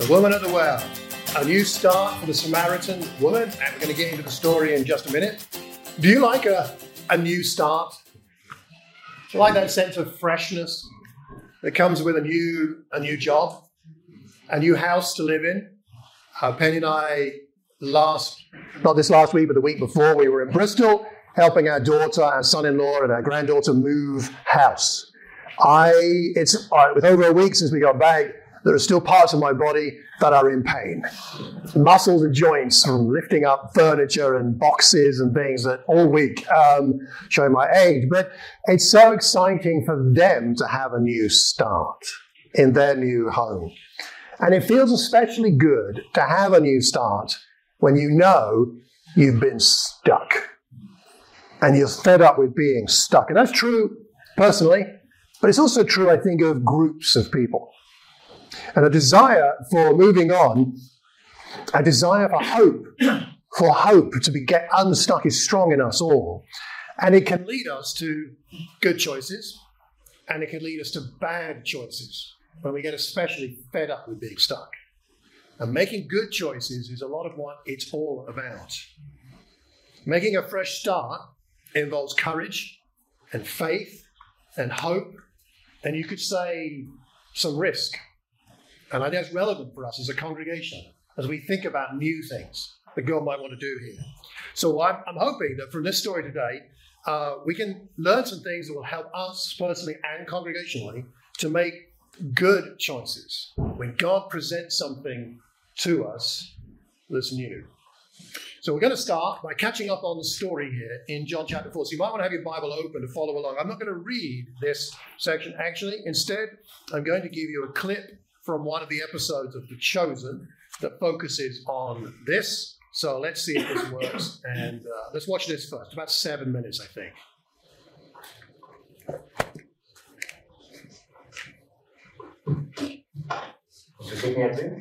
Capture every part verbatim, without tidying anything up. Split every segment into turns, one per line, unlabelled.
The woman at the well. A new start for the Samaritan woman, and we're going to get into the story in just a minute. Do you like a, a new start? Do you like that sense of freshness that comes with a new a new job, a new house to live in? Uh, Penny and I, last, not this last week, but the week before, we were in Bristol helping our daughter, our son-in-law, and our granddaughter move house. I, it's uh, with over a week since we got back, there are still parts of my body that are in pain. Muscles and joints from lifting up furniture and boxes and things that all week, um, showing my age. But it's so exciting for them to have a new start in their new home. And it feels especially good to have a new start when you know you've been stuck. And you're fed up with being stuck. And that's true personally, but it's also true, I think, of groups of people. And a desire for moving on, a desire for hope, for hope to be, get unstuck is strong in us all. And it can lead us to good choices, and it can lead us to bad choices when we get especially fed up with being stuck. And making good choices is a lot of what it's all about. Making a fresh start involves courage and faith and hope, and you could say some risk. And I think that's relevant for us as a congregation, as we think about new things that God might want to do here. So I'm, I'm hoping that from this story today, uh, we can learn some things that will help us personally and congregationally to make good choices when God presents something to us that's new. So we're going to start by catching up on the story here in John chapter four. So you might want to have your Bible open to follow along. I'm not going to read this section actually. Instead, I'm going to give you a clip from one of the episodes of The Chosen that focuses on this. So let's see if this works. And uh, let's watch this first. About seven minutes, I think.
Did you give me a drink?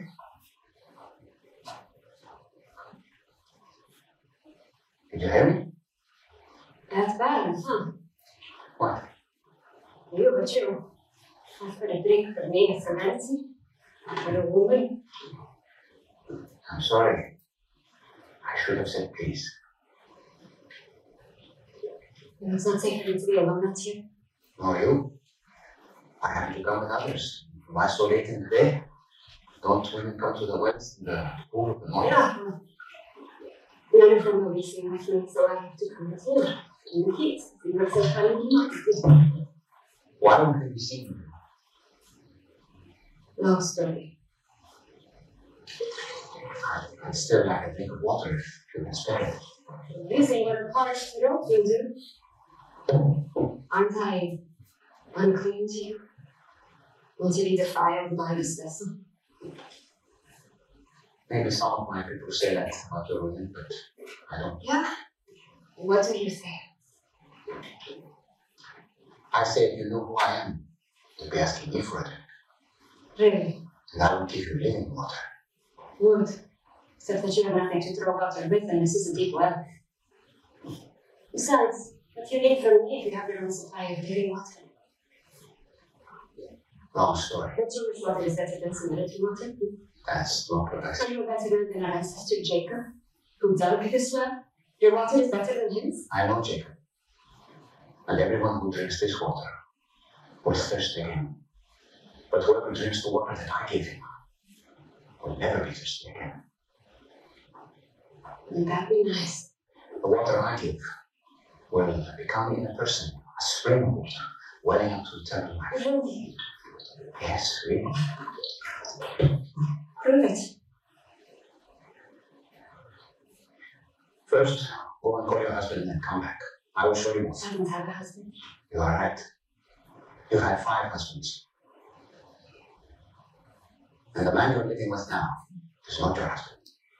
Did you hear me?
That's bad, huh?
What?
You, but you. Ask for a drink for me as a medicine? For a woman?
I'm sorry. I should have said please.
It's not safe for me to be alone out here.
Nor you. I have to come with others. Why so late in the day? Don't women come to the wells in the pool of the morning?
Yeah. None of them will be staying with me, so I have to come with you. And the kids. You were so funny.
Why don't they be seen?
Long story.
I'd still like a drink of water if you can spare it.
You see what a parched throat will do. Aren't I unclean to you? Won't you be defiled by this vessel?
Maybe some of my people say that about your women, but I don't.
Yeah? What do you say?
I say if you knew who I am, you'd be asking me for a drink.
Really?
And I would give you living water.
Would. Except that you have nothing to throw water with, and this is a deep well. Besides, what do you need from me if you have your own supply of living water?
Long story.
But Jewish water is better than Samaritan water.
That's not correct.
Are you better than our ancestor Jacob, who dug this well? Your water is better than his?
I know Jacob. And everyone who drinks this water will thirst again. But whoever drinks the water that I gave him will never be thirsty again.
Wouldn't that be nice?
The water I give will become in a person a spring of water, welling up to eternal life.
Really?
Yes, really.
Prove it.
First, go and call your husband and then come back. I will show you what.
I don't have a husband.
You are right. You've had five husbands. And the man you're living with now is not your husband.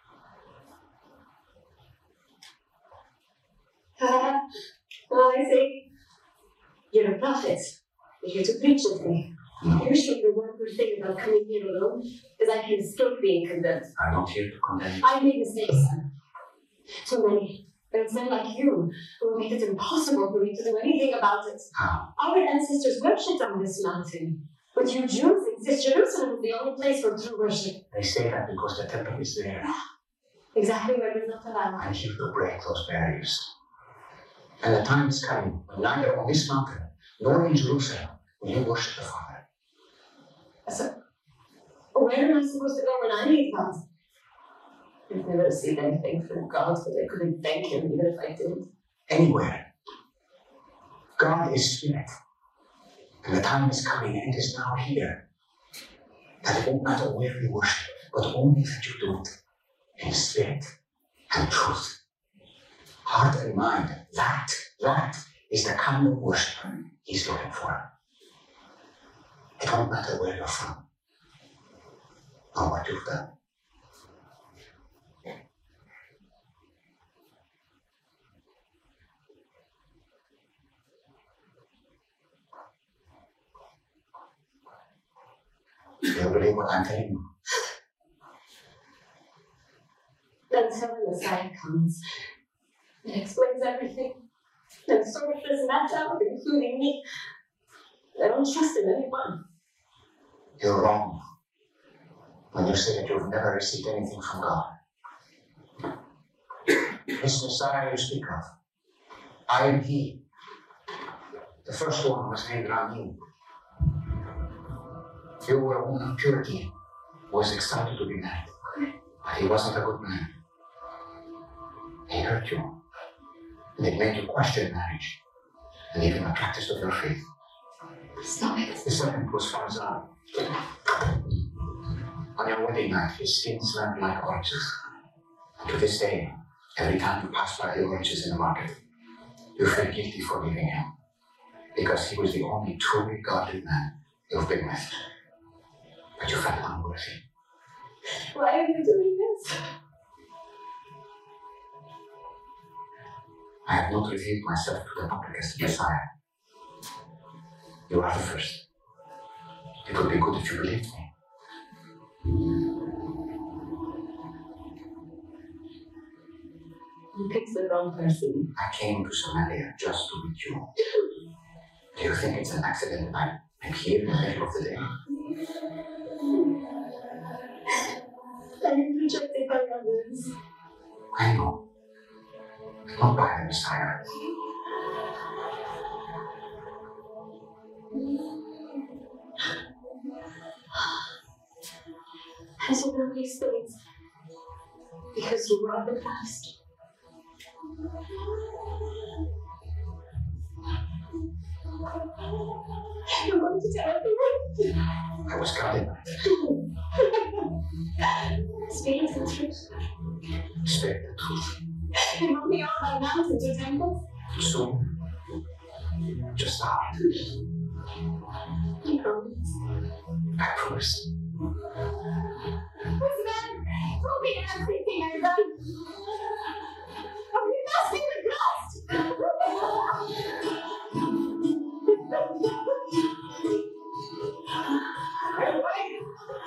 Ah, oh, I see. You're a prophet. You're here to preach with me.
No.
You're sure the one good thing about coming here alone is I can escape being condemned.
I'm not here to condemn you.
I made mistakes. Too many. There was men like you who made it impossible for me to do anything about it.
How?
Our ancestors worshipped on this mountain. But you Jews As if Jerusalem is the only place for true worship.
They say that because the temple is there.
Exactly where we're not allowed.
And you will break those barriers. And the time is coming when neither on this mountain nor in Jerusalem will you worship the Father.
So, where am I supposed to go when I need God? I've never received anything from God, but I couldn't thank Him even if I did.
Anywhere. God is Spirit. And the time is coming and is now here. That it won't matter where you worship, but only that you do it in spirit and truth. Heart and mind, that, that is the kind of worship He's looking for. It won't matter where you're from or what you've done. Do you believe what I'm telling you?
Until the Messiah comes and explains everything, and sorts this mess out, including me, I don't trust in anyone.
You're wrong when you say that you've never received anything from God. This Messiah you speak of, I am He. The first one was named Ramin. You were a woman of purity who was excited to be married, but he wasn't a good man. He hurt you, and it made you question marriage, and even the practice of your faith.
Stop it.
The second was Farzad. On your wedding night, his skin smelled like oranges. And to this day, every time you pass by the oranges in the market, you feel guilty for leaving him, because he was the only truly godly man you've been with. But you felt unworthy.
Why are you doing this?
I have not revealed myself to the public as the Messiah. You are the first. It would be good if you believed me.
You picked the wrong person.
I came to Somalia just to meet you. Do you think it's an accident that I'm here in the middle of the day?
I'm rejected by others.
I know. Not by the Messiah.
Has you done these things because you were the past? You're going to tell everyone.
I was guided by that.
Speak the truth.
Speak the truth.
You want me all about mountains or temples?
Soon. Just now.
You promise.
I promise.
This man told me everything I've done. Oh, you must be the ghost!
Hey, wait!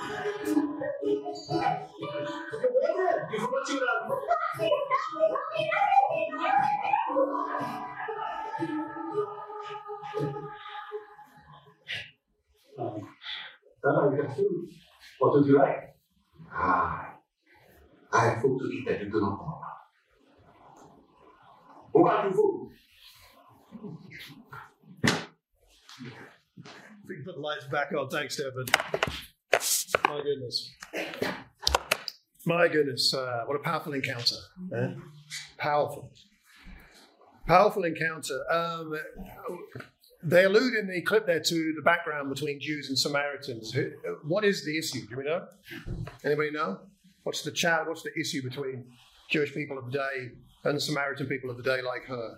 You forgot your love. Um, oh, we got food. What would you like? Ah, I have food to eat that you do not know. Who got you food?
If we can put the lights back on, thanks, Devin. My goodness. My goodness, uh, what a powerful encounter. Eh? Powerful. Powerful encounter. Um, they allude in the clip there to the background between Jews and Samaritans. What is the issue? Do we know? Anybody know? What's the chat? What's the issue between Jewish people of the day and the Samaritan people of the day like her?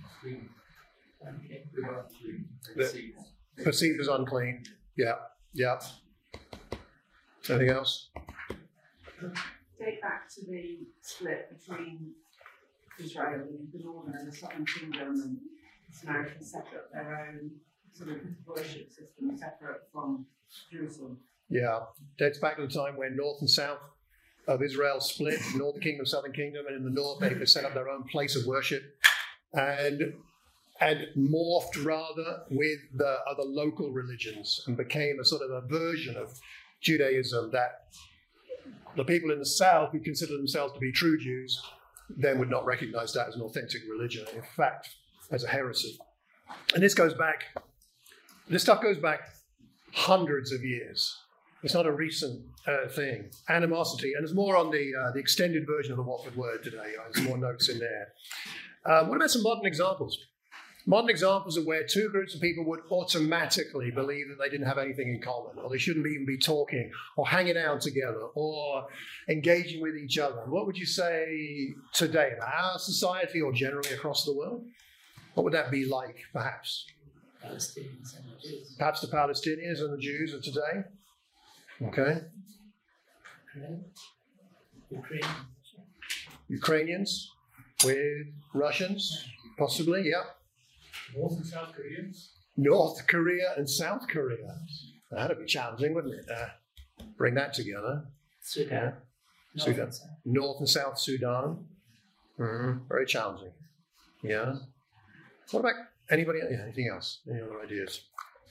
The, perceived as unclean. Yeah, yeah. Anything else?
Take back to the split between Israel and the northern and the southern kingdom, and the Samaritans set up their own sort of worship system separate from Jerusalem.
Yeah, dates back to the time when north and south of Israel split, northern kingdom, southern kingdom, and in the north they set up their own place of worship. And and morphed rather with the other local religions and became a sort of a version of Judaism that the people in the south who consider themselves to be true Jews then would not recognize that as an authentic religion, in fact, as a heresy. And this goes back, this stuff goes back hundreds of years. It's not a recent uh, thing. Animosity, and there's more on the uh, the extended version of the Watford Word today. There's more notes in there. Um, what about some modern examples? Modern examples of where two groups of people would automatically believe that they didn't have anything in common, or they shouldn't even be talking, or hanging out together, or engaging with each other. What would you say today about our society, or generally across the world? What would that be like, perhaps?
Palestinians and the Jews.
Perhaps the Palestinians and the Jews of today? Okay.
Ukraine. Ukraine.
Ukrainians with Russians, possibly, yeah.
North and South Koreans.
North Korea and South Korea. That'd be challenging, wouldn't it? Uh, bring that together.
Sudan.
Yeah.
North
Sudan.
and South.
North and South Sudan. Mm, very challenging. Yeah. What about anybody? Yeah, anything else? Any other ideas?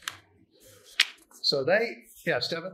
So they, yeah, Stephen?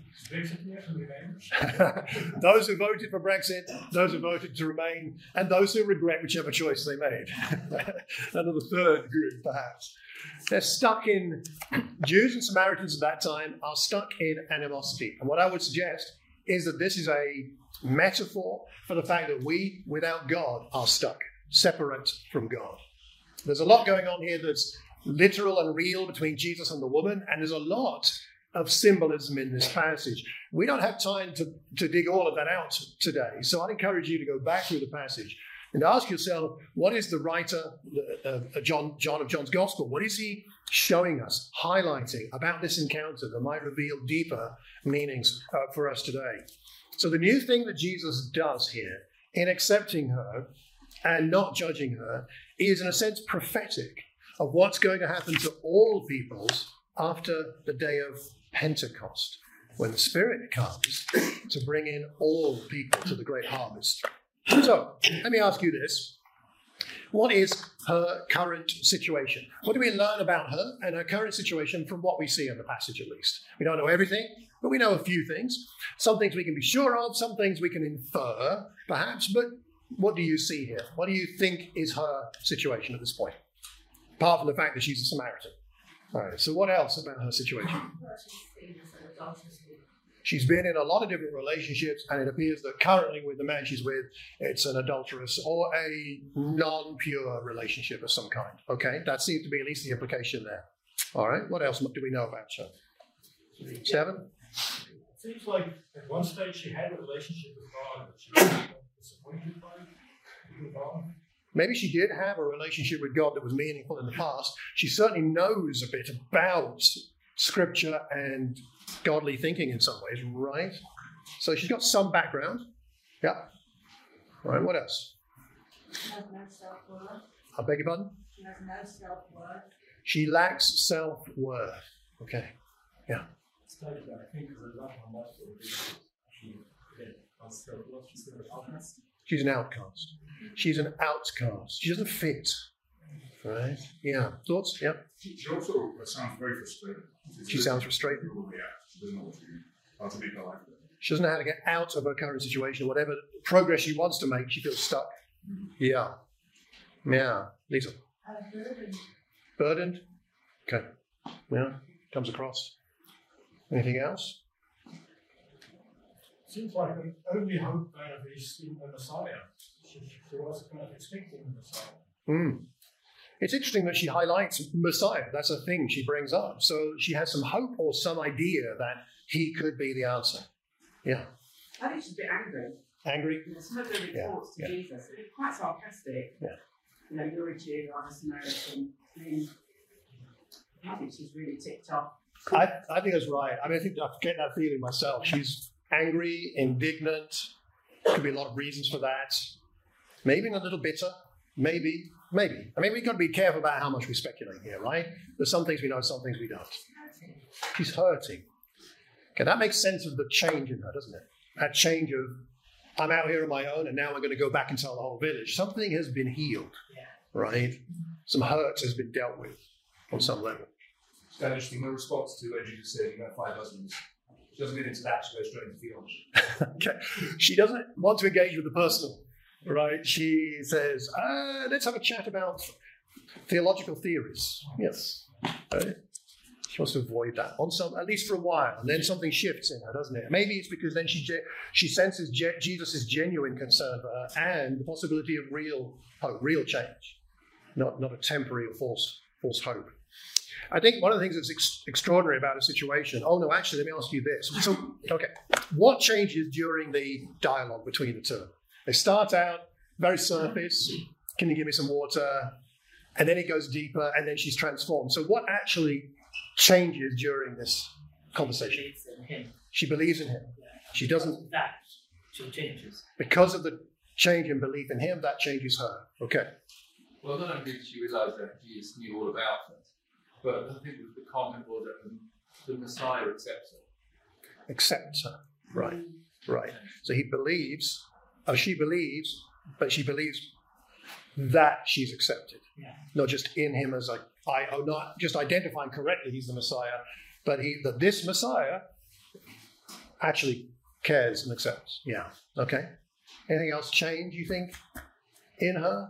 Those who voted for Brexit, those who voted to remain, and those who regret whichever choice they made. Another third group, perhaps. They're stuck in, Jews and Samaritans at that time are stuck in animosity. And what I would suggest is that this is a metaphor for the fact that we, without God, are stuck, separate from God. There's a lot going on here that's literal and real between Jesus and the woman, and there's a lot of symbolism in this passage. We don't have time to, to dig all of that out today, so I'd encourage you to go back through the passage and ask yourself, what is the writer, uh, uh, John, John of John's Gospel, what is he showing us, highlighting about this encounter that might reveal deeper meanings uh, for us today? So the new thing that Jesus does here in accepting her and not judging her is, in a sense, prophetic of what's going to happen to all peoples after the day of Pentecost, when the Spirit comes to bring in all people to the great harvest. So, let me ask you this. What is her current situation? What do we learn about her and her current situation from what we see in the passage, at least? We don't know everything, but we know a few things. Some things we can be sure of, some things we can infer, perhaps, but what do you see here? What do you think is her situation at this point? Apart from the fact that she's a Samaritan. All right, so what else about her situation? She's been in a lot of different relationships, and it appears that currently with the man she's with, it's an adulterous or a non-pure relationship of some kind. Okay, that seems to be at least the implication there. All right, what else do we know about her? Seven?
It seems like at one stage she had a relationship with God, but she was disappointed by God.
Maybe she did have a relationship with God that was meaningful in the past. She certainly knows a bit about Scripture and godly thinking in some ways, right? So she's got some background. Yeah. All right, what else?
She has no self-worth.
I beg your pardon?
She has no self-worth.
She lacks self-worth. Okay. Yeah.
Stated that I think is a lot on that sort of reason. She again, unskillful, she's sort of outcast.
She's an outcast. She's an outcast. She doesn't fit. Right? Yeah. Thoughts? Yeah.
She also sounds very frustrated.
She sounds frustrated.
Yeah. She doesn't know what to do. How to make her life better.
She doesn't know how to get out of her current situation. Whatever progress she wants to make, she feels stuck. Yeah. Yeah. Lisa.
Burdened.
Burdened? Okay. Yeah. Comes across. Anything else?
Seems like the only hope kind of is in the Messiah. She, she was kind of expecting the Messiah.
Mm. It's interesting that she highlights Messiah. That's a thing she brings up. So she has some hope or some idea that he could be the answer. Yeah.
I think she's a bit angry.
Angry?
You know, some of the reports
Yeah,
to
yeah.
Jesus, they're quite sarcastic.
Yeah.
You know, you're a Jew, I'm a Samaritan. I mean, I think she's really ticked off.
I, I think that's right. I mean, I think I get that feeling myself. She's angry, indignant. Could be a lot of reasons for that. Maybe a little bitter. Maybe. Maybe. I mean, we've got to be careful about how much we speculate here, right? There's some things we know, some things we don't. She's hurting. Okay, that makes sense of the change in her, doesn't it? That change of, I'm out here on my own, and now I'm going to go back and tell the whole village. Something has been healed. right? Some hurt has been dealt with on some level.
It's kind of interesting. No response to when Jesus said, "You have five husbands." She doesn't get into that. She goes straight into theology.
Okay. She doesn't want to engage with the personal, right? She says, uh, let's have a chat about theological theories. Yes. Right? She wants to avoid that, on some, at least for a while. And then something shifts in her, doesn't it? Maybe it's because then she ge- she senses Je- Jesus' genuine concern for her and the possibility of real hope, real change, not, not a temporary or false, false hope. I think one of the things that's ex- extraordinary about a situation, oh no, actually, let me ask you this. So, okay, what changes during the dialogue between the two? They start out very surface, can you give me some water? And then it goes deeper, and then she's transformed. So what actually changes during this conversation?
Believes in him.
She believes in him.
Yeah.
She doesn't,
That she changes.
because of the change in belief in him, that changes her. Okay.
Well, not only did she realise that Jesus knew all about it, but I think the comment was that the, the Messiah accepts her.
Accepts her. Right. Right. So he believes, or she believes, but she believes that she's accepted.
Yeah.
Not just in him as a, I, oh, not just identifying correctly he's the Messiah, but he that this Messiah actually cares and accepts. Yeah. Okay. Anything else change, you think, in her?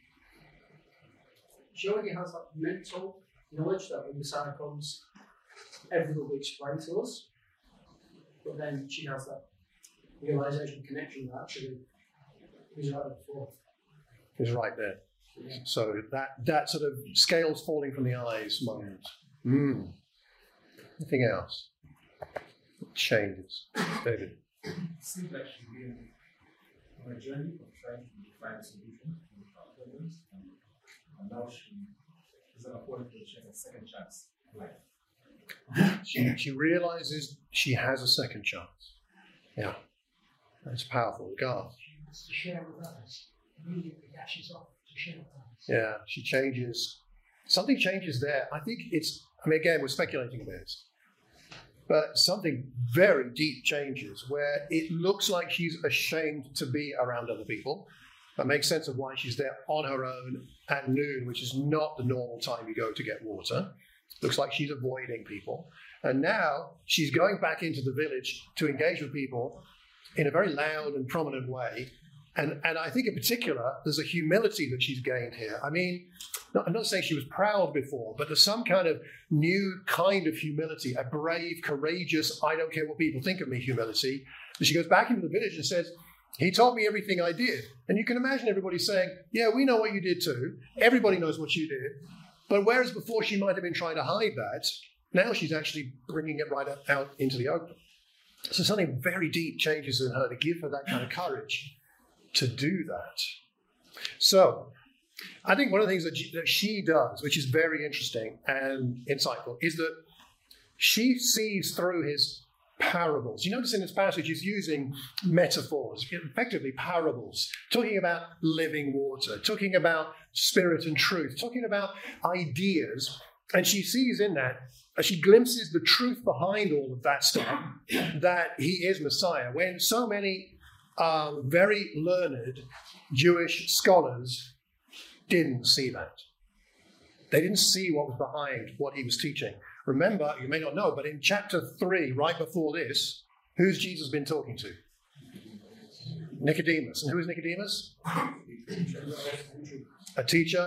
She already has that mental knowledge that when Messiah comes, everything will be explained to us. But then she has that realization, connection that actually was right before.
Is right there.
Yeah.
So that that sort of scales falling from the eyes moment. Mm. Anything else? Changes. David.
It seems like she's been on a journey of trying to find a solution to the problems, and, and now she is at a point where she has a second chance in life.
She, she realizes she has a second chance. Yeah. That's powerful. God.
To share with others. Immediately dashes off to share with others.
Yeah, she changes. Something changes there. I think it's, I mean, again, we're speculating a bit. But something very deep changes where it looks like she's ashamed to be around other people. That makes sense of why she's there on her own at noon, which is not the normal time you go to get water. Looks like she's avoiding people. And now she's going back into the village to engage with people in a very loud and prominent way. And, and I think in particular, there's a humility that she's gained here. I mean, not, I'm not saying she was proud before, but there's some kind of new kind of humility, a brave, courageous, I don't care what people think of me humility. And she goes back into the village and says, he told me everything I did. And you can imagine everybody saying, yeah, we know what you did too. Everybody knows what you did. But whereas before she might have been trying to hide that, now she's actually bringing it right out into the open. So something very deep changes in her to give her that kind of courage to do that. So I think one of the things that she, that she does, which is very interesting and insightful, is that she sees through his parables. You notice in this passage he's using metaphors, effectively parables, talking about living water, talking about spirit and truth, talking about ideas. And she sees in that, as she glimpses the truth behind all of that stuff, that he is Messiah. When so many um, very learned Jewish scholars didn't see that. They didn't see what was behind what he was teaching. Remember, you may not know, but in chapter three, right before this, who's Jesus been talking to? Nicodemus. And who is Nicodemus? A teacher,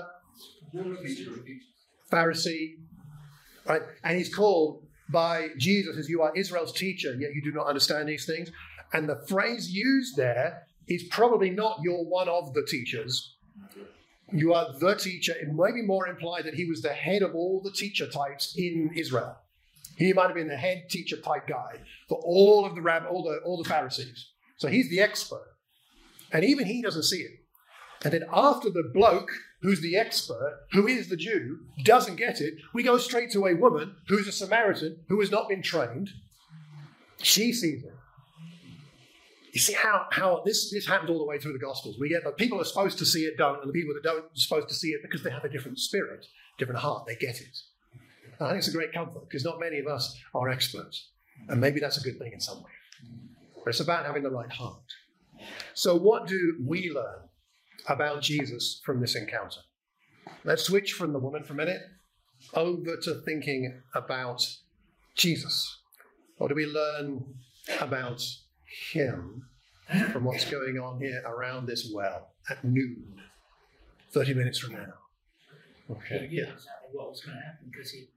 Pharisee, right? And he's called by Jesus as, you are Israel's teacher, yet you do not understand these things. And the phrase used there is probably not you're one of the teachers. You are the teacher. It may be more implied that he was the head of all the teacher types in Israel. He might have been the head teacher type guy for all of the rab- all the all the Pharisees. So he's the expert. And even he doesn't see it. And then after the bloke who's the expert, who is the Jew, doesn't get it, we go straight to a woman who's a Samaritan, who has not been trained. She sees it. You see how, how this, this happens all the way through the Gospels. We get the people are supposed to see it, don't, and the people that don't are supposed to see it because they have a different spirit, different heart. They get it. And I think it's a great comfort because not many of us are experts. And maybe that's a good thing in some way. But it's about having the right heart. So what do we learn about Jesus from this encounter? Let's switch from the woman for a minute over to thinking about Jesus. What do we learn about him from what's going on here around this well at noon, thirty minutes from now? Okay.
He knew
Yeah.
exactly what was going to happen because he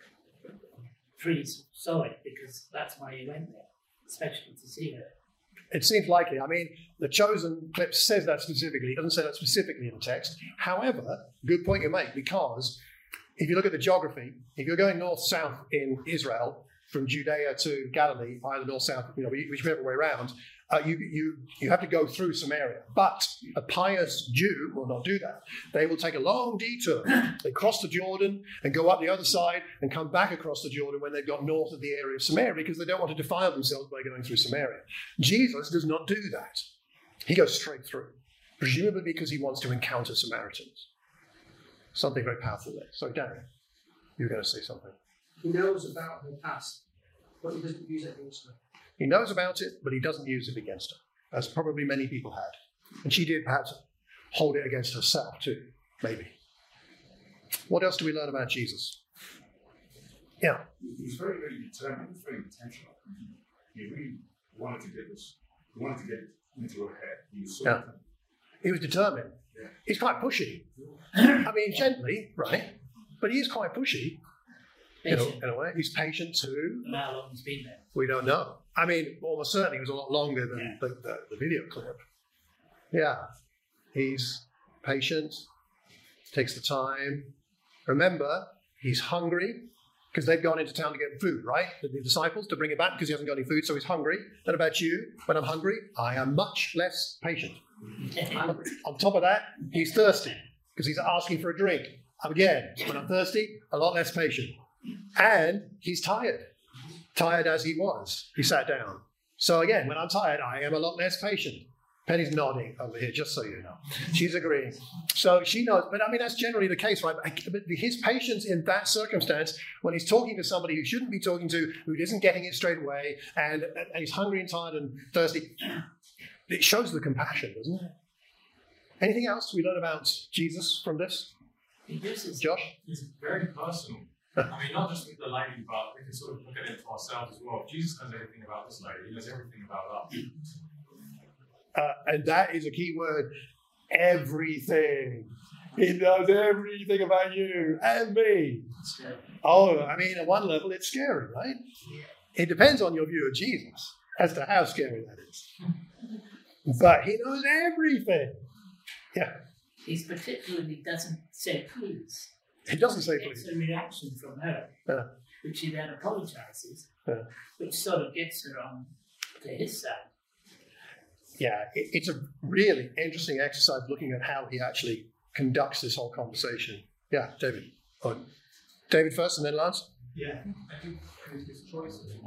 Freeze saw it because that's why he went there, especially to see her.
It seems likely. I mean, the chosen clip says that specifically. It doesn't say that specifically in the text. However, good point you make, because if you look at the geography, if you're going north-south in Israel, from Judea to Galilee, either north-south, you know, whichever way around, uh, you, you, you have to go through Samaria. But a pious Jew will not do that. They will take a long detour. They cross the Jordan and go up the other side and come back across the Jordan when they've got north of the area of Samaria, because they don't want to defile themselves by going through Samaria. Jesus does not do that. He goes straight through, presumably because he wants to encounter Samaritans. Something very powerful there. So, Darren, you were going to say something.
He knows about her past, but he doesn't use it against her.
He knows about it, but he doesn't use it against her, as probably many people had. And she did perhaps hold it against herself too, maybe. What else do we learn about Jesus? Yeah.
He's very, very determined. He's very intentional. He really wanted to get this. He wanted to get it into her head. He was so
Yeah.
determined.
He was determined.
Yeah.
He's quite pushy. I mean, gently, right? But he is quite pushy. You know,
Patient.
in a way. He's patient too.
And how long he's been there.
We don't know. I mean, almost certainly it was a lot longer than
Yeah.
the, the, the video clip. Yeah. He's patient, takes the time. Remember, he's hungry because they've gone into town to get food, right? The, the disciples, to bring it back because he hasn't got any food, so he's hungry. Then about you, when I'm hungry, I am much less patient. On top of that, he's thirsty because he's asking for a drink. Again, when I'm thirsty, a lot less patient. And he's tired. Tired as he was. He sat down. So again, when I'm tired, I am a lot less patient. Penny's nodding over here, just so you know. She's agreeing. So she knows, but I mean, that's generally the case, right? But his patience in that circumstance, when he's talking to somebody who shouldn't be talking to, who isn't getting it straight away, and, and he's hungry and tired and thirsty, it shows the compassion, doesn't it? Anything else we learn about Jesus from this?
He uses
Josh?
It's very personal. I mean, not just with the lady, but we can sort of look at it for ourselves as well. Jesus knows everything about this lady. He knows everything about us.
Uh, and that is a key word. Everything. He knows everything about you and me. Oh, I mean, at one level, it's scary, right? It depends on your view of Jesus as to how scary that is. But he knows everything. Yeah.
He's particularly doesn't say please.
He doesn't say
It's
please.
a reaction from her,
Yeah.
which she then apologizes,
Yeah.
which sort of gets her on to his side.
Yeah, it, it's a really interesting exercise looking at how he actually conducts this whole conversation. Yeah, David. Oh, David first and then Lance.
Yeah, I think his choice is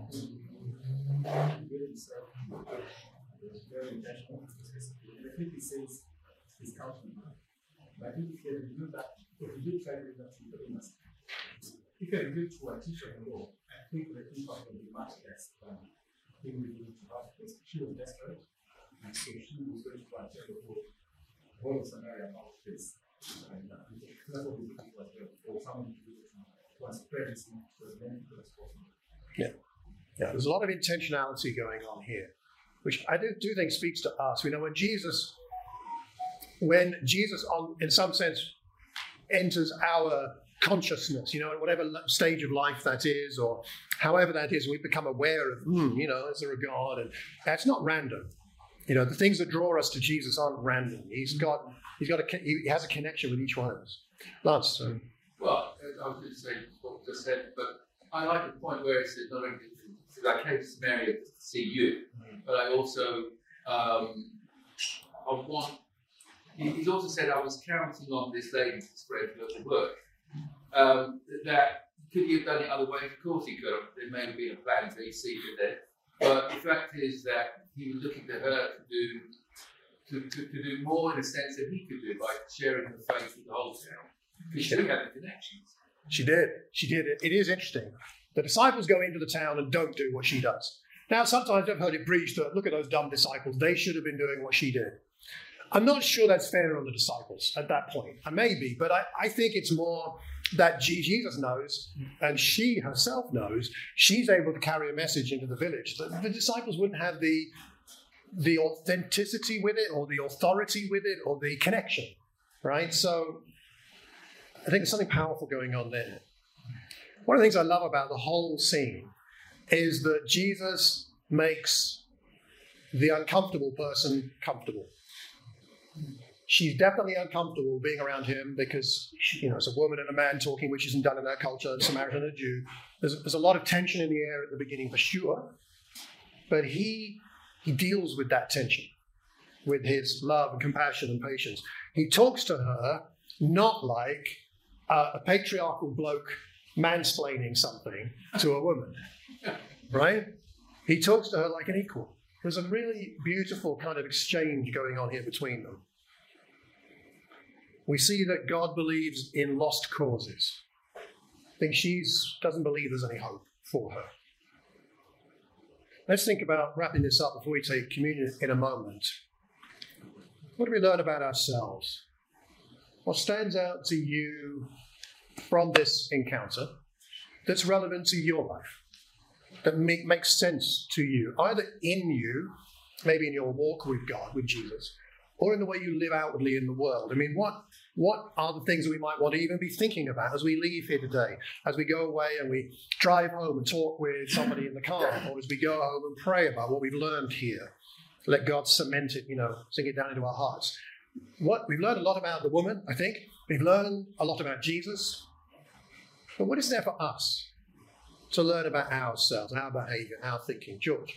really so very intentional. And I think he says his countryman. But I think if he had do that, if he did try to do that to the illness, he can do to a teacher in law. I think the impact would be much less than him revealing to her, because she was desperate. And so she was going to try to tell the whole, whole Samaria about this. And uh, that's what we looking for as well, for someone to do this to us previously to as many people as possible.
Yeah. Yeah, there's a lot of intentionality going on here, which I do, do think speaks to us. We know when Jesus, when Jesus, on in some sense, enters our consciousness, you know, at whatever stage of life that is, or however that is, we become aware of, hmm, you know, is there a God? And that's not random. You know, the things that draw us to Jesus aren't random. He's got, he's got a, he has a connection with each one of us. Lance. So.
Well, I was going to say what was just said, but I like the point where it said not only did I came to Samaria to see you, but I also um, I want. He's also said I was counting on this lady to spread the word. Um, that could he have done it other ways? Of course he could have. There may have been a plan to see it there, but the fact is that he was looking to her to do to, to, to do more in a sense than he could do by sharing her faith with the whole town. Because she had the connections.
She did. She did. It, it is interesting. The disciples go into the town and don't do what she does. Now, sometimes I've heard it preached that, look at those dumb disciples. They should have been doing what she did. I'm not sure that's fair on the disciples at that point. I may be, but I, I think it's more that Jesus knows, and she herself knows, she's able to carry a message into the village. The, the disciples wouldn't have the, the authenticity with it, or the authority with it, or the connection, right? So I think there's something powerful going on there. One of the things I love about the whole scene is that Jesus makes the uncomfortable person comfortable. She's definitely uncomfortable being around him because, you know, it's a woman and a man talking, which isn't done in that culture, a Samaritan and a Jew. There's, there's a lot of tension in the air at the beginning for sure, but he he deals with that tension with his love and compassion and patience. He talks to her not like uh, a patriarchal bloke mansplaining something to a woman, right? He talks to her like an equal. There's a really beautiful kind of exchange going on here between them. We see that God believes in lost causes. I think she doesn't believe there's any hope for her. Let's think about wrapping this up before we take communion in a moment. What do we learn about ourselves? What stands out to you from this encounter that's relevant to your life, that make, makes sense to you, either in you, maybe in your walk with God, with Jesus, or in the way you live outwardly in the world? I mean, what what are the things that we might want to even be thinking about as we leave here today, as we go away and we drive home and talk with somebody in the car, or as we go home and pray about what we've learned here? Let God cement it, you know, sink it down into our hearts. What we've learned a lot about the woman, I think. We've learned a lot about Jesus. But what is there for us to learn about ourselves, our behaviour, our thinking? George?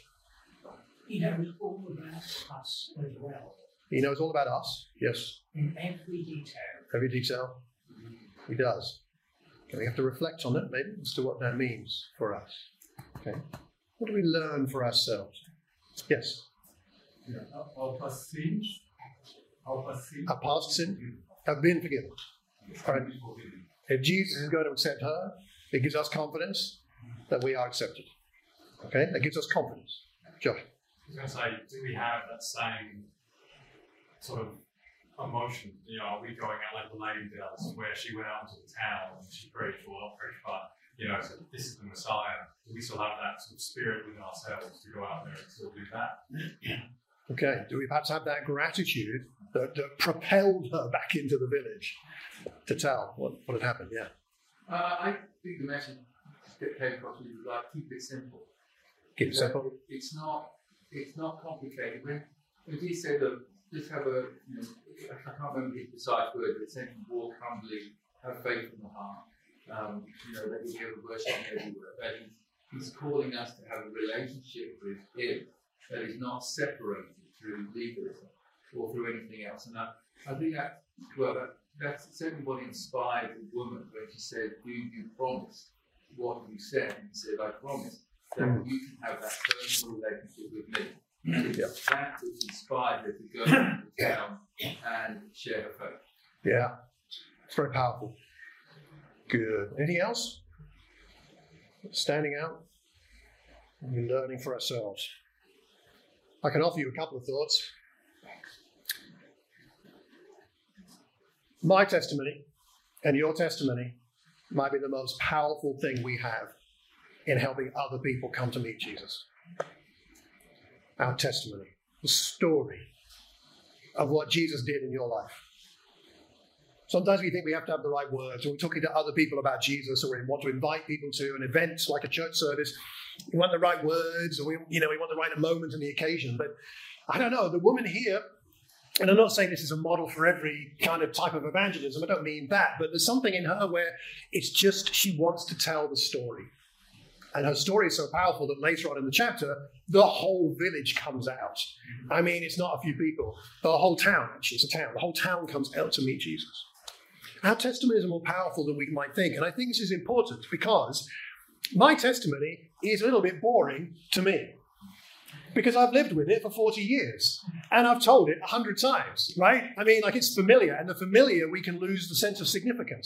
He knows all about us as well.
He knows all about us, yes.
In every detail.
Every detail. He does. Okay, we have to reflect on it, maybe, as to what that means for us. Okay. What do we learn for ourselves? Yes?
Yeah, our past sins, our past sins,
Our past sin have been forgiven. All right. If Jesus is going to accept her, it gives us confidence that we are accepted. Okay? That gives us confidence. Josh?
I was going to say, do we have that same sort of emotion? You know, are we going out like the lady does, where she went out into the town and she preached, well, not preached, but, you know, said, this is the Messiah. Do we still have that sort of spirit within ourselves to go out there and still do that?
Okay. Do we perhaps have that gratitude that, that propelled her back into the village to tell what, what had happened? Yeah.
Uh, I think the message that came across was like, keep it simple.
Keep it simple.
It's not, it's not complicated. When, when he said, look, just have a, you know, I can't remember his precise word, but essentially walk humbly, have faith in the heart. Um, you know, that we have a worship everywhere. That he's, he's calling us to have a relationship with him that is not separated through legalism or through anything else. And I, I think that, well, that, that's certainly what inspired the woman when she said, do you promise what you said? And he said, I promise that mm. you can have that personal relationship with me. And
yeah.
That which inspired her to go to the town and share her faith.
Yeah, it's very powerful. Good. Anything else? Standing out? We're learning for ourselves. I can offer you a couple of thoughts. My testimony and your testimony might be the most powerful thing we have in helping other people come to meet Jesus. Our testimony, the story of what Jesus did in your life. Sometimes we think we have to have the right words, or we're talking to other people about Jesus, or we want to invite people to an event like a church service. We want the right words, or we, you know, we want the right moment and the occasion. But I don't know, the woman here, and I'm not saying this is a model for every kind of type of evangelism, I don't mean that, but there's something in her where it's just she wants to tell the story. And her story is so powerful that later on in the chapter, the whole village comes out. I mean, it's not a few people. The whole town, actually, it's a town. The whole town comes out to meet Jesus. Our testimony is more powerful than we might think. And I think this is important because my testimony is a little bit boring to me. Because I've lived with it for forty years. And I've told it a hundred times, right? I mean, like it's familiar. And the familiar, we can lose the sense of significance.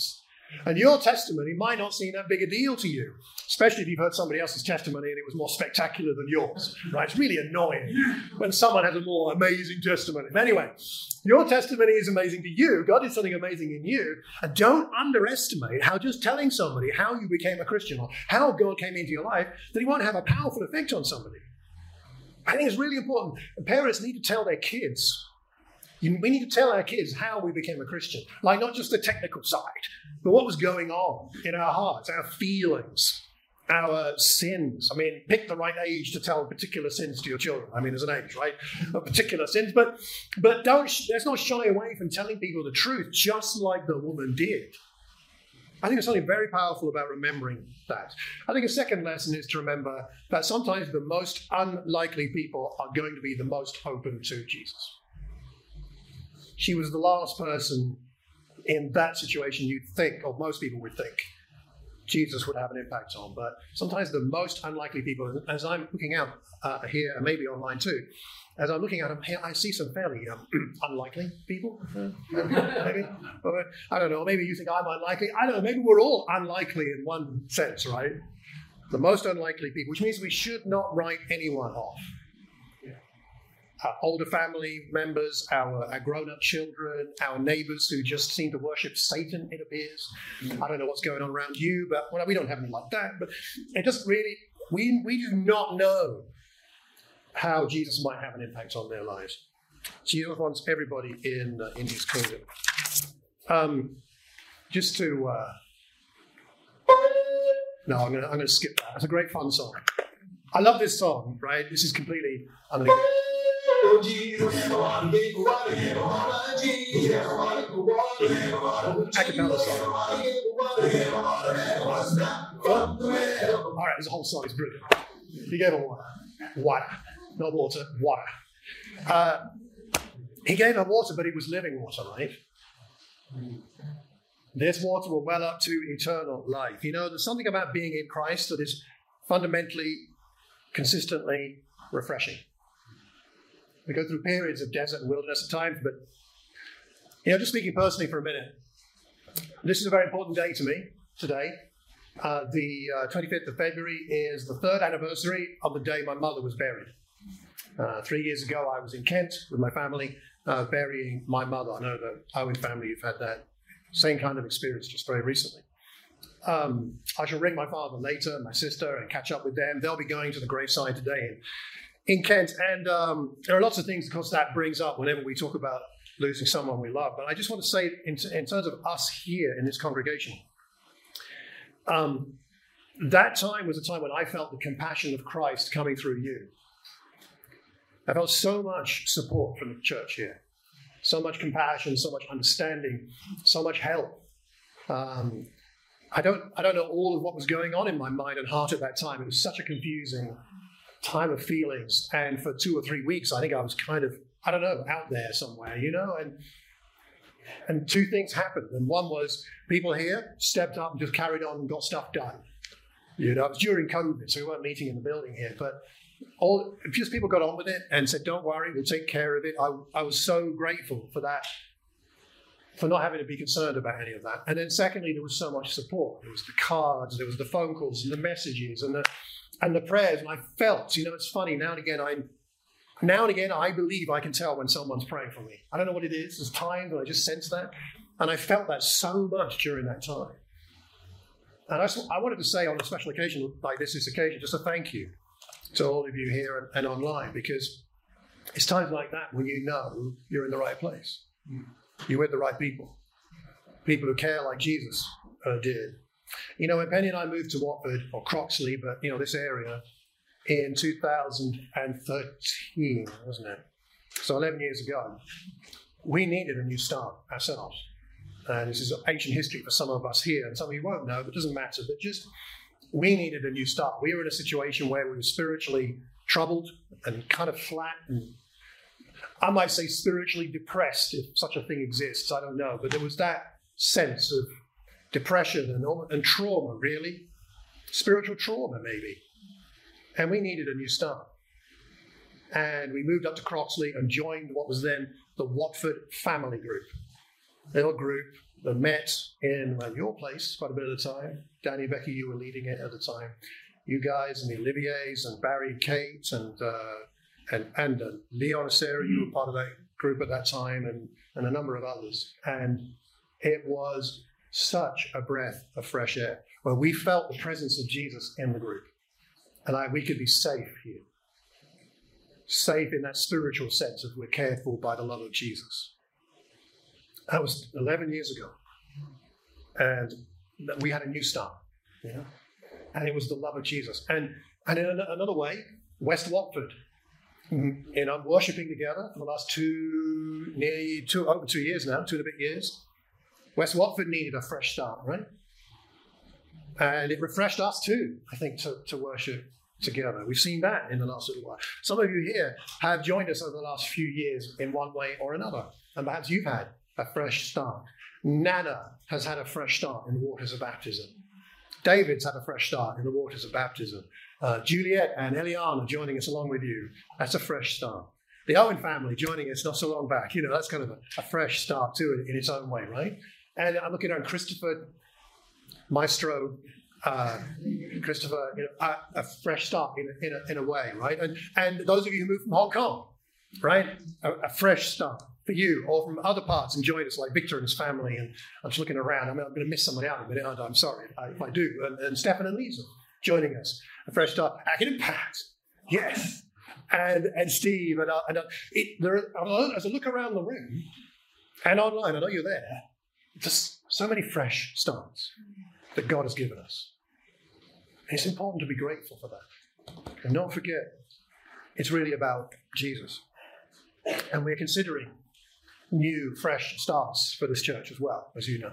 And your testimony might not seem that big a deal to you, especially if you've heard somebody else's testimony and it was more spectacular than yours, right? It's really annoying when someone has a more amazing testimony. But anyway, your testimony is amazing to you. God did something amazing in you. And don't underestimate how just telling somebody how you became a Christian or how God came into your life, that he won't have a powerful effect on somebody. I think it's really important. Parents need to tell their kids. You, we need to tell our kids how we became a Christian. Like not just the technical side, but what was going on in our hearts, our feelings, our sins. I mean, pick the right age to tell particular sins to your children. I mean, there's an age, right? Of particular sins. But but don't let's not shy away from telling people the truth, just like the woman did. I think there's something very powerful about remembering that. I think a second lesson is to remember that sometimes the most unlikely people are going to be the most open to Jesus. She was the last person in that situation you'd think, or most people would think, Jesus would have an impact on. But sometimes the most unlikely people, as I'm looking out uh, here, and maybe online too, as I'm looking at them here, I see some fairly um, unlikely people. Uh, maybe. I don't know, maybe you think I'm unlikely. I don't know, maybe we're all unlikely in one sense, right? The most unlikely people, which means we should not write anyone off. Our older family members, our, our grown-up children, our neighbors who just seem to worship Satan, it appears. Mm. I don't know what's going on around you, but well, we don't have any like that. But it just really, we, we do not know how Jesus might have an impact on their lives. Jesus wants everybody in, uh, in his kingdom. Um, just to, uh, no, I'm going to I'm gonna skip that. It's a great fun song. I love this song, right? This is completely, I'm going to Oh, Jesus, acapella song. All right, there's a whole song. It's brilliant. He gave her water. Water. Not water, water. Uh, he gave her water, but it was living water, right? This water will well up to eternal life. You know, there's something about being in Christ that is fundamentally, consistently refreshing. We go through periods of desert and wilderness at times, but, you know, just speaking personally for a minute, this is a very important day to me today. Uh, the uh, twenty-fifth of February is the third anniversary of the day my mother was buried. Uh, three years ago, I was in Kent with my family uh, burying my mother. I know the Owen family have had that same kind of experience just very recently. Um, I shall ring my father later, my sister, and catch up with them. They'll be going to the graveside today in, in Kent. And um, there are lots of things, of course, that brings up whenever we talk about losing someone we love. But I just want to say, in, in terms of us here in this congregation, um, that time was a time when I felt the compassion of Christ coming through you. I felt so much support from the church here. So much compassion, so much understanding, so much help. Um, I don't I don't know all of what was going on in my mind and heart at that time. It was such a confusing time of feelings. And for two or three weeks, I think I was kind of, I don't know, out there somewhere, you know? And and two things happened. And one was people here stepped up and just carried on and got stuff done. You know, it was during COVID, so we weren't meeting in the building here. But all just people got on with it and said, don't worry, we'll take care of it. I, I was so grateful for that, for not having to be concerned about any of that. And then secondly, there was so much support. There was the cards, there was the phone calls and the messages and the and the prayers. And I felt, you know, it's funny, now and again, I now and again, I believe I can tell when someone's praying for me. I don't know what it is. There's times when I just sense that. And I felt that so much during that time. And I, I wanted to say on a special occasion like this, this occasion, just a thank you to all of you here and, and online, because it's times like that when you know you're in the right place. You're with the right people. People who care like Jesus uh, did. You know, when Penny and I moved to Watford, or Croxley, but, you know, this area, in two thousand thirteen, wasn't it? So eleven years ago, we needed a new start ourselves. And this is ancient history for some of us here, and some of you won't know, but it doesn't matter. But just, we needed a new start. We were in a situation where we were spiritually troubled and kind of flat, and I might say spiritually depressed, if such a thing exists. I don't know. But there was that sense of depression and, and trauma, really. Spiritual trauma, maybe. And we needed a new start. And we moved up to Croxley and joined what was then the Watford Family Group. little group that met in well, your place quite a bit of the time. Danny and Becky, you were leading it at the time. You guys and the Oliviers and Barry, Kate, and uh, and and uh, Leon and Sarah, you were part of that group at that time, and, and a number of others. And it was such a breath of fresh air where we felt the presence of Jesus in the group. And I, we could be safe here. Safe in that spiritual sense of we're cared for by the love of Jesus. That was eleven years ago. And we had a new start. You know? And it was the love of Jesus. And, and in another way, West Watford, you know, worshipping together for the last two, nearly two, over two years now, two and a bit years. West Watford needed a fresh start, right? And it refreshed us too, I think, to, to worship together. We've seen that in the last little while. Some of you here have joined us over the last few years in one way or another. And perhaps you've had a fresh start. Nana has had a fresh start in the waters of baptism. David's had a fresh start in the waters of baptism. Uh, Juliet and Eliana joining us along with you. That's a fresh start. The Owen family joining us not so long back. You know, that's kind of a, a fresh start too in, in its own way, right? And I'm looking at Christopher, Maestro, uh, Christopher, you know, a, a fresh start in a, in a, in a way, right? And, and those of you who moved from Hong Kong, right? A, a fresh start for you, or from other parts and joined us, like Victor and his family. And I'm just looking around. I mean, I'm going to miss somebody out in a minute. I'm sorry if I do. And, and Stefan and Lisa joining us. A fresh start. Akin and Pat. Yes. And and Steve. And, uh, and uh, it, there are, as I look around the room and online, I know you're there, just so many fresh starts that God has given us. And it's important to be grateful for that. And don't forget, it's really about Jesus. And we're considering new, fresh starts for this church as well, as you know.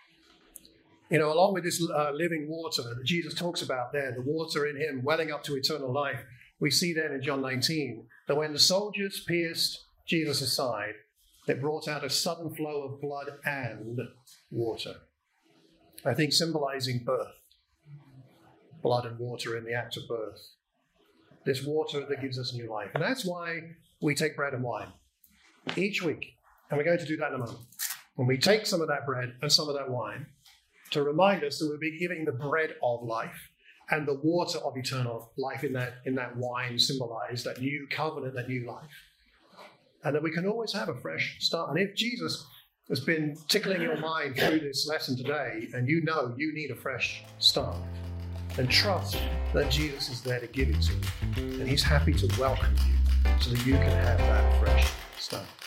You know, along with this uh, living water that Jesus talks about there, the water in him welling up to eternal life, we see then in John nineteen that when the soldiers pierced Jesus' side, they brought out a sudden flow of blood and water. I think symbolizing birth, blood and water in the act of birth. This water that gives us new life. And that's why we take bread and wine each week. And we're going to do that in a moment. When we take some of that bread and some of that wine to remind us that we'll be giving the bread of life and the water of eternal life in that, in that wine symbolize that new covenant, that new life. And that we can always have a fresh start. And if Jesus has been tickling your mind through this lesson today, and you know you need a fresh start, then trust that Jesus is there to give it to you. And he's happy to welcome you so that you can have that fresh start.